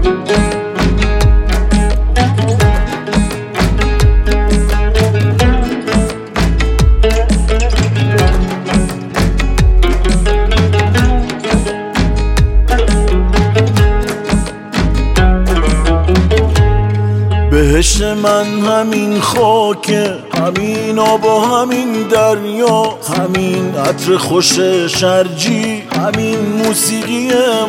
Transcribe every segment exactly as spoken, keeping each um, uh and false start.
بهشت من همین خاکه، همین آب و همین دریا، همین عطر خوش شرجی، همین موسیقی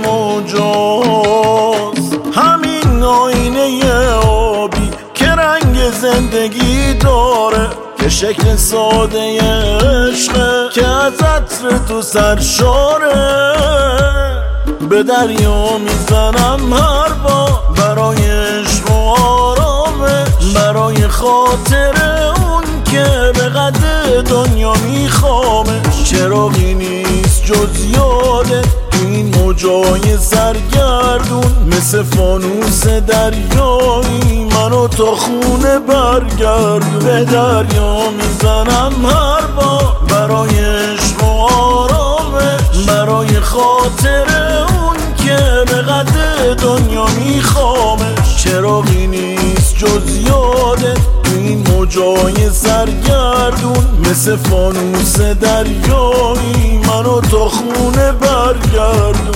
موجاست، همین آینه آبی که رنگ زندگی داره، که شکل ساده عشقه که از عطر تو سرشاره. به دریا میزنم هر بار برای عشق و آرامش، برای خاطر اون که به قد دنیا میخوامش. چراغی نیست جز یادت این موجای سرگردون، مثل فانوس دریایی منو تا خونه برگردون. به دریا میزنم هر بار برای عشق و آرامش، برای خاطر اون که به قد دنیا میخوامش. چراغی نیست جز یادت این موجای سرگردون، مثل فانوس دریایی منو تا خونه برگردون.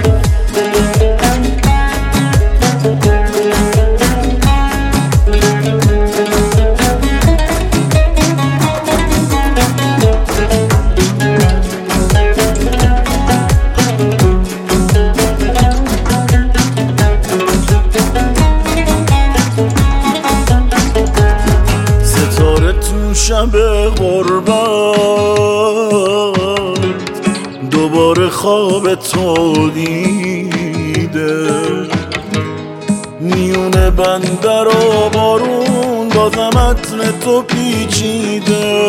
شب غربت دوباره خواب تو دیده، میون بندر و بارون بازم عطر تو پیچیده.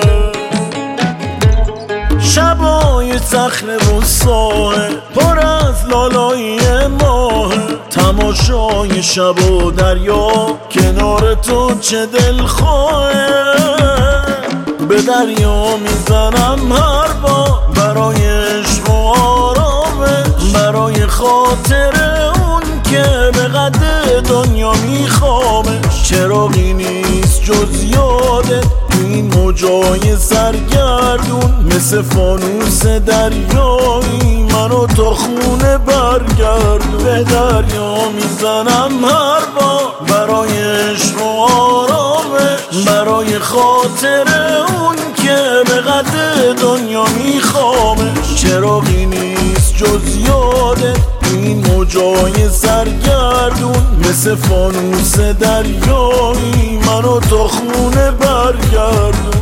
شبای صخره و ساحل پر از لالایی ماه، تماشای شب و دریا کنار تو چه دلخواهه. به دریا میزنم هر بار برای عشق و آرامش، برای خاطر اون که به قد دنیا میخوامش. چراغی نیست جز یادت این موجای سرگردون، مثل فانوس دریایی منو تا خونه برگردون. به دریا میزنم هر بار برای عشق و آرامش، برای خاطر اون که به قد دنیا میخوامش. چراغی نیست جز یادت این موجای سرگردون، مثل فانوس دریایی منو تا خونه برگردون.